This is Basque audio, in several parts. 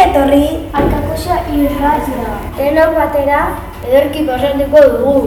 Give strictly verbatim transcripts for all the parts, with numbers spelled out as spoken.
etorri Arkakusia irratia. Denok batera ederki pasatuko dugu.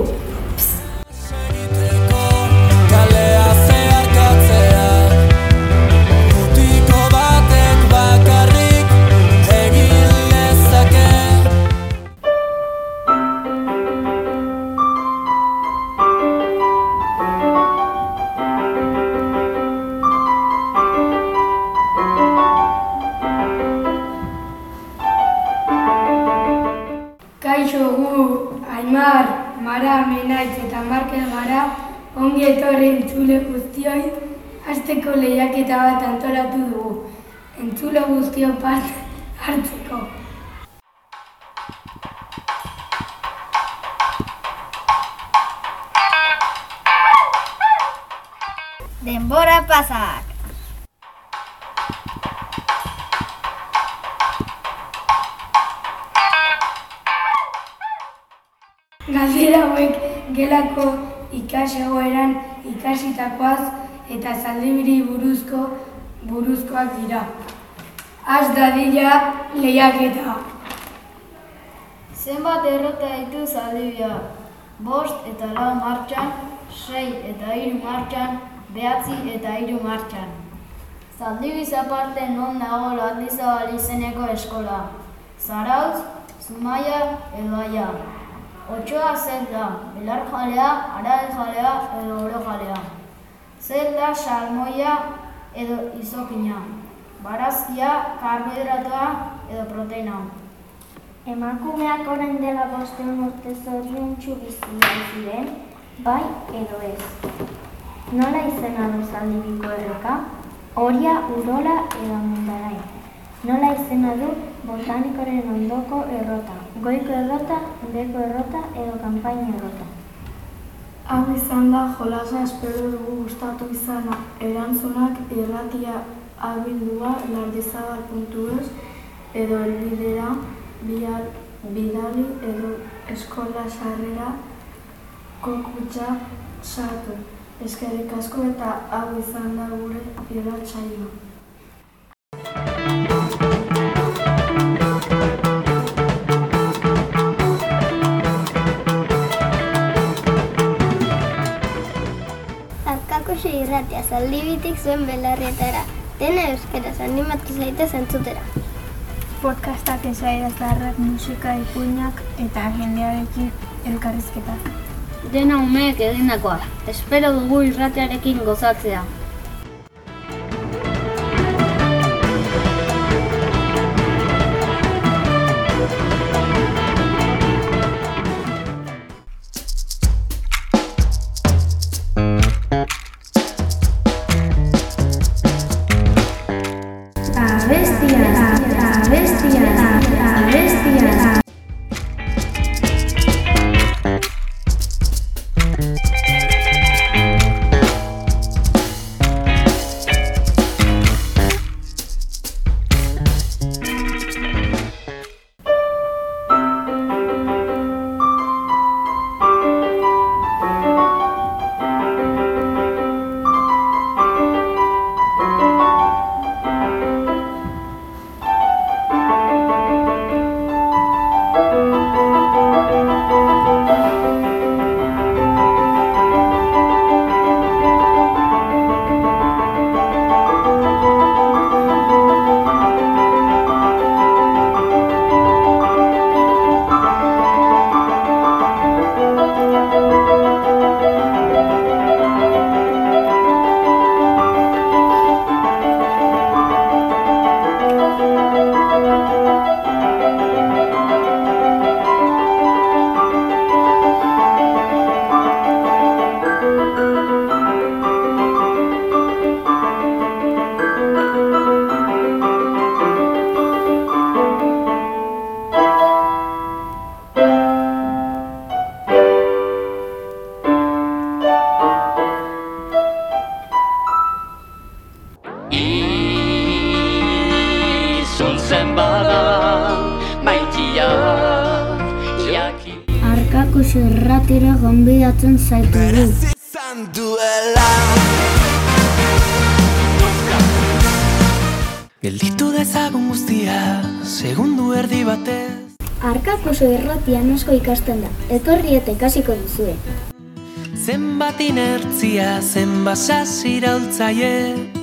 Kaixo gu, Aimar, Mara, Menaitz eta Markel gara, ongi etorri entzule guztioi, hasteko lehiaketa bat antolatu dugu, entzule guztiok parte hartzeko. Denbora pasak! Galdera hauek gelako ikasegoeran ikasitakoaz eta zaldibiri buruzko buruzkoak dira. Az dadila lehiaketa. Zenbat errota ditu zaldibia? Bost eta lau martxan, sei eta hiru martxan, behatzi eta hiru martxan. Zaldibiz aparte non dago Landizabal izeneko eskola? Zarautz, Zumaia edo Aia. Otsoa zer da, belarjalea, arajalea edo orojalea. Zer da salmoia edo izokina. Barazkia, karbohidratoa edo proteina. Emakumeak orain dela bostehun urte zoriontsu bizi ziren, bai edo ez. Nola izena du zaldibiko erreka? Oria, Urola edo Mundarain. Nola izena du botanikoren ondoko errota? Goiko errota, beheko errota edo kanpaina errota. Hau izan da jolasa espero dugu gustatu izan erantzunak irratia abildua landizabal puntu eus edo helbidera bidali edo eskola sarrera kokutxa sartu. Eskerrik asko eta hau izan da gure irratsaioa. Arkakusia irratia zaldibitik zuen belarrietara. Dena euskaraz animatu zaitez entzutera. Podcastak, esairazlarrak, musika, ipuinak eta jendearekin elkarrizketa. Dena umeek egindakoa. Espero dugu irratiarekin gozatzea. Arkakusia irratira gonbidatzen zaitugu. Gelditu dezagun guztia, segundu erdi batez. Arkakuso irratian asko ikasten da, etorri eta ikasiko duzue. Zenbat inertzia, zenbat sasiraultzaie.